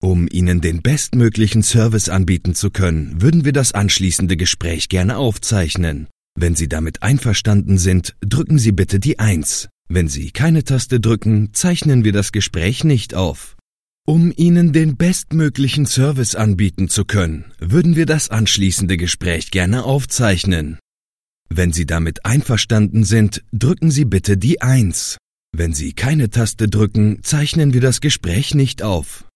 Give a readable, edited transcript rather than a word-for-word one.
Um Ihnen den bestmöglichen Service anbieten zu können, würden wir das anschließende Gespräch gerne aufzeichnen. Wenn Sie damit einverstanden sind, drücken Sie bitte die 1. Wenn Sie keine Taste drücken, zeichnen wir das Gespräch nicht auf. Um Ihnen den bestmöglichen Service anbieten zu können, würden wir das anschließende Gespräch gerne aufzeichnen. Wenn Sie damit einverstanden sind, drücken Sie bitte die 1. Wenn Sie keine Taste drücken, zeichnen wir das Gespräch nicht auf.